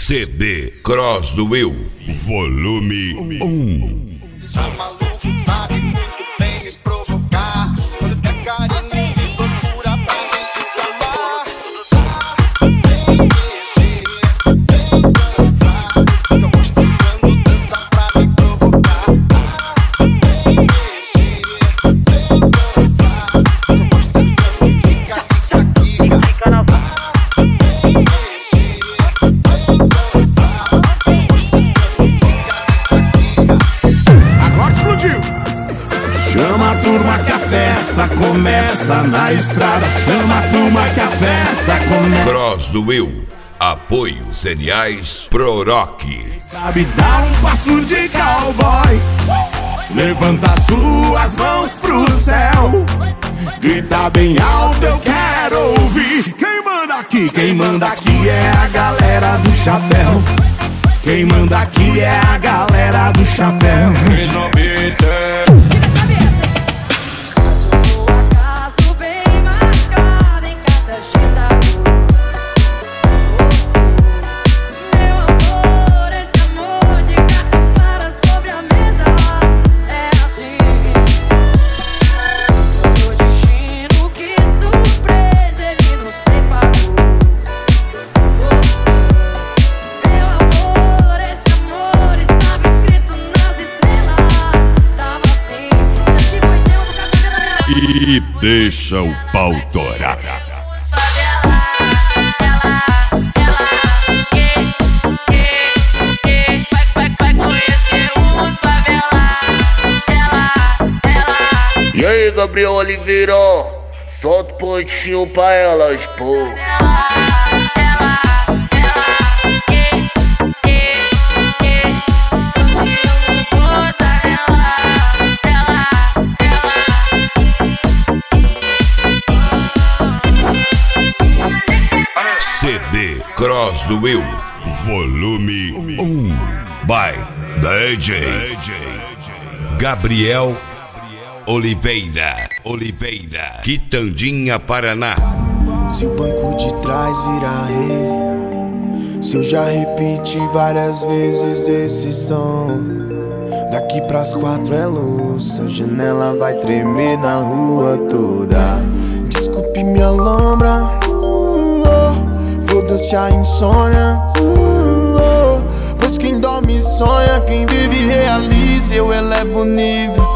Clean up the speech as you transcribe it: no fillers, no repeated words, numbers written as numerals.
CD Cross do Will, volume 1. Já o maluco sabe muito bem me provocar. Quando quer carinho, me procura pra gente sambar. Vem mexer, vem dançar. Eu gosto quando dança pra me provocar. Vem mexer, vem dançar. Eu gosto quando fica aqui. Vem mexer, vem dançar. Agora explodiu! Chama a turma que a festa começa na estrada. Chama a turma que a festa começa. Cross do Will, apoio cereais Pro Rock. Sabe dar um passo de cowboy. Levanta suas mãos pro céu. Grita bem alto, eu quero ouvir. Quem manda aqui? Quem manda aqui é a galera do chapéu. Quem manda aqui é a galera do chapéu. Acaso bem marcado em cada agitador. Meu amor, esse amor de cartas claras sobre a mesa. É assim. O destino, que surpresa ele nos preparou. Meu amor, esse amor estava escrito nas estrelas. Tava assim, sempre foi tempo da sabedoria. E deixa o pau torar. E aí, Gabriel Oliveira, solta o pontinho pra elas, pô. CD Cross do Will, volume 1. By DJ Gabriel Oliveira, Quitandinha, Paraná. Se o banco de trás virar rave, se eu já repeti várias vezes esse som, daqui pras 4 é louça, a janela vai tremer na rua toda. Desculpe minha lombra, foda-se a insônia, pois quem dorme sonha, quem vive realiza, eu elevo o nível.